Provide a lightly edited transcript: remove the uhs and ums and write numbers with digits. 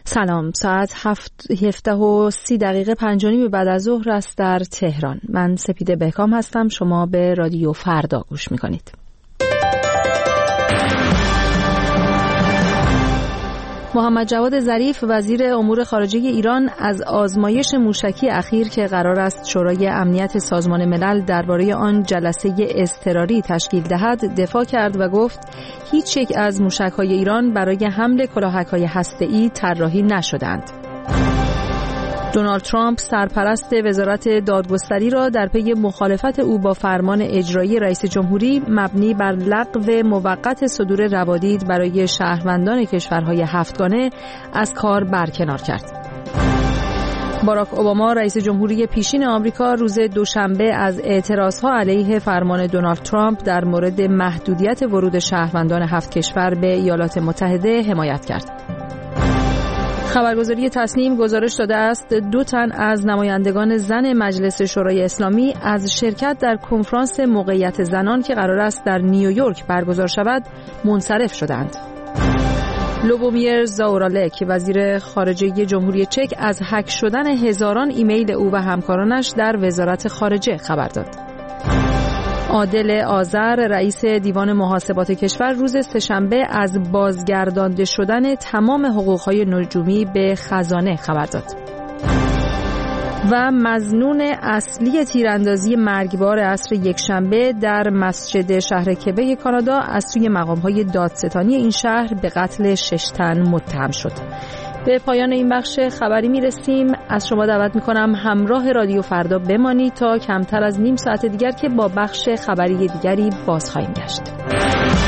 سلام، ساعت 7:30 5:30 بعد از ظهر است در تهران. من سپیده بهکام هستم. شما به رادیو فردا گوش میکنید. محمد جواد ظریف وزیر امور خارجه ایران از آزمایش موشکی اخیر که قرار است شورای امنیت سازمان ملل درباره آن جلسه اضطراری تشکیل دهد دفاع کرد و گفت هیچ یک از موشک‌های ایران برای حمل کلاهک‌های هسته‌ای طراحی نشدند. دونالد ترامپ سرپرست وزارت دادگستری را در پی مخالفت او با فرمان اجرایی رئیس جمهوری مبنی بر لغو موقت صدور روادید برای شهروندان کشورهای هفتگانه از کار برکنار کرد. باراک اوباما رئیس جمهوری پیشین آمریکا روز دوشنبه از اعتراضها علیه فرمان دونالد ترامپ در مورد محدودیت ورود شهروندان 7 کشور به ایالات متحده حمایت کرد. خبرگزاری تصنیم گزارش داده است 2 تن از نمایندگان زن مجلس شورای اسلامی از شرکت در کنفرانس موقعیت زنان که قرار است در نیویورک برگزار شود منصرف شدند. لوبومیر زاورالک وزیر خارجه جمهوری چک از هک شدن هزاران ایمیل او و همکارانش در وزارت خارجه خبر داد. عادل آذر رئیس دیوان محاسبات کشور روز سه‌شنبه از بازگردانده شدن تمام حقوق‌های نجومی به خزانه خبر داد. و مظنون اصلی تیراندازی مرگبار عصر یکشنبه در مسجد شهر کبک کانادا از سوی مقام‌های دادستانی این شهر به قتل 6 تن متهم شد. به پایان این بخش خبری میرسیم. از شما دعوت میکنم همراه رادیو فردا بمانید تا کمتر از نیم ساعت دیگر که با بخش خبری دیگری باز خواهیم گشت.